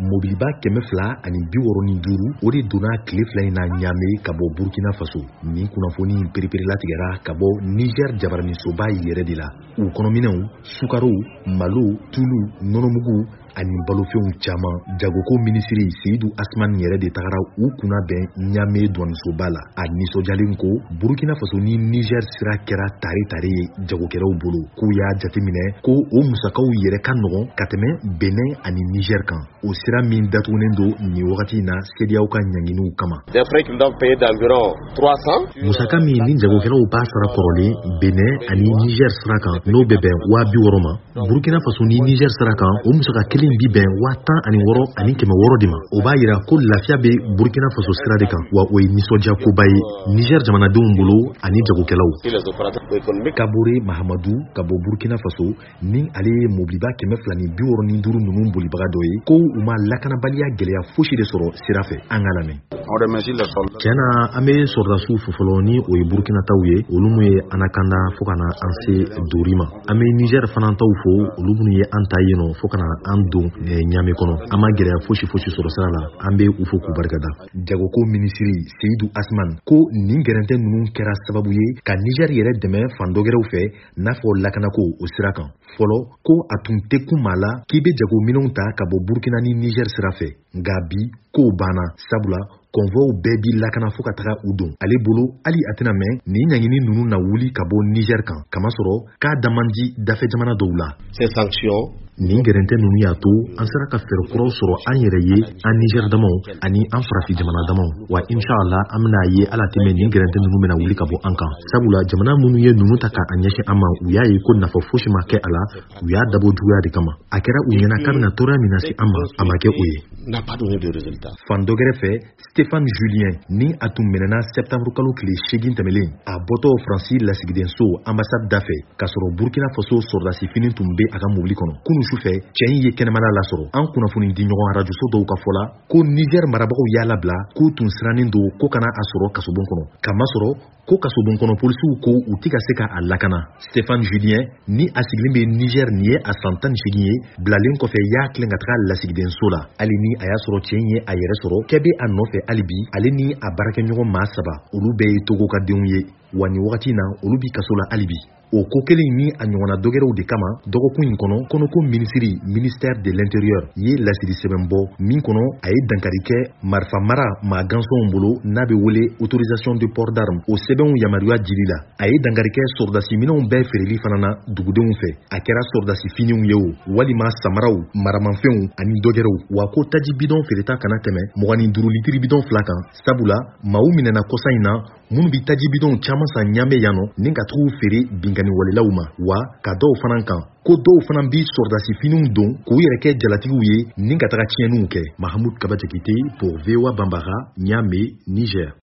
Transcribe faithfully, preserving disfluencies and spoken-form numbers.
mobiliba kɛmɛ fila ani bi wɔɔrɔ ni duuru o de donna tile fila in na Ɲame ka bɔ Burkina Faso. Nin kunnafoni perepere latigɛra ka bɔ Niger jabaranisoba yɛrɛ de la. U kɔnɔminɛw sukaro, malo, tulu, nɔnɔmugu ani balofɛnw caman. Jagoko minisiri Seydou Asmane yɛrɛ de tagara u kunna bɛn Ɲame douanisoba la. A nisɔndiyalen ko Burkina Faso ni Niger sira kɛra tare tare ye jagokɛlaw bolo. K'u y'a jateminɛ ko o musakaw yɛrɛ ka nɔgɔn ka tɛmɛ Benin ani Niger kan. O sira min datugunen don nin wagati in na C D E A O ka ɲanginiw kama. Musaka min ni jagokɛlaw b'a sara kɔrɔlen Benin ani Niger sira kan n'o bɛ bɛn waa bi wɔɔrɔ ma. Burkina Faso ni Niger sira kan o musaka kelen bi bɛn waa tan ani wɔɔrɔ ani kɛmɛ wɔɔrɔ de ma. O b'a yira ko lafiya bɛ Burkina Faso sira de kan, wa o ye nisɔndiya koba ye Niger jamanadenw bolo ani jagokɛlaw. Kabore Mahamadou ka bɔ Burkina Faso ni ale ye mobiliba kɛmɛ fila ni bi wɔɔrɔ ni duuru ninnu bolibaga dɔ ye ko u ma lakanabaliya gɛlɛya fosi de sɔrɔ sira fɛ. An ka lamɛn. Tiɲɛna an bɛ sɔrɔdasiw fo fɔlɔ ni o ye Burkinataw ye, olu mun ye an lakanda fo ka na an se Dori ma. An bɛ Niger fana taw fo, olu minnu ye an ta yen nɔ fo ka na an don Ɲame kɔnɔ. An ma gɛlɛya fosi fosi sɔrɔ sira la, an bɛ u fo k'u barikada. Jagoko minisiri Seydou Asmane ko nin gɛrɛntɛ ninnu kɛra sababu ye ka Niger yɛrɛ dɛmɛ fan dɔgɛrɛw fɛ n'a fɔ lakanako o sira kan. Fɔlɔ ko a tun tɛ kun maa la k'i bɛ jagominɛnw ta ka bɔ Burkina ni Niger sira fɛ, nka bi kow banna sabula convoiw bɛɛ bi lakana fo ka taga u don. Ale bolo hali a tɛna mɛn nin ɲangini ninnu na wuli ka bɔ Niger kan, kamasɔrɔ k'a daman di dafɛ jamana dɔw la. Nin gɛrɛntɛ ninnu y'a to an sera ka fɛɛrɛ kuraw sɔrɔ an yɛrɛ ye, an Niger damaw ani an farafin jamana damaw. Wa inshallah an bɛna ye ala tɛmɛ nin gɛrɛntɛ ninnu bɛna wuli ka bɔ an kan. Sabula jamana minnu ye ninnu ta k'a ɲɛsin an ma, u y'a ye ko nafa fosi ma kɛ a la, u y'a dabɔ juguya de kama. A kɛra u ɲɛna k'a bɛna tɔɔrɔya min lase an ma, a ma kɛ o ye. Fan dɔ gɛrɛ fɛ Stéphane Julien ni a tun mɛnɛna septembre kalo tile seegin tɛmɛlen, a bɔtɔ Faransi lasigidenso ambassade da fɛ k'a sɔrɔ Burkina Faso sɔrɔdasi fini tun bɛ a ka mobili kɔnɔ. Kunu sufɛ cɛ in ye kɛnɛmala lasɔrɔ. An kunnafoni di ɲɔgɔn arajoso dɔw ka fɔla ko Niger marabagaw y'a labila k'u tun sirannen don ko kana a sɔrɔ kasobon kɔnɔ. Kamasɔrɔ ko kasobon kɔnɔ polisiw ko u tɛ ka se ka a lakana. Stéphane Julien ni a sigilen bɛ Niger nin ye a san tan ni seegin ye, bilalen kɔfɛ y'a tilen ka taga lasigidenso la. Hali ni a y'a sɔrɔ cɛ in ye a yɛrɛ sɔrɔ, kɛ bɛ a nɔfɛ hali bi, ale ni a baarakɛɲɔgɔn maa saba olu bɛɛ ye Togo ka denw ye, wa nin wagati in na olu bi kaso la hali bi. O ko kelen ni a ɲɔgɔnna dɔgɛrɛw de kama dɔgɔkun in kɔnɔ kɔnɔko minisiri ministère de l'intérieur ye lasiri sɛbɛn bɔ min kɔnɔ a ye dankari kɛ marifa mara maa gansɔnw bolo n'a bɛ wele autorisation de port d'arme. O sɛbɛnw yamaruya dili la. A ye dankari kɛ sɔrɔdasi minɛnw bɛɛ feereli fana na dugudenw fɛ, a kɛra sɔrɔdasi finiw ye o walima samaraw, maramanfɛnw ani dɔgɛrɛw. Wa ko taji bidon feereta kana tɛmɛ mugan ni duuru litiri bidon fila kan, sabula maaw minɛna kɔsa in na minnu bi taji bidon caman san Ɲame yan nɔ ni ka tugu feere binkani walelaw ma, wa ka dɔw fana kan ko dɔw fana bi sɔrɔdasi finiw don k'u yɛrɛ kɛ jalatigiw ye ni ka taga tiɲɛniw kɛ. Mahamoud Kaba Jakite pour V O A Bambara, Ɲame, Niger.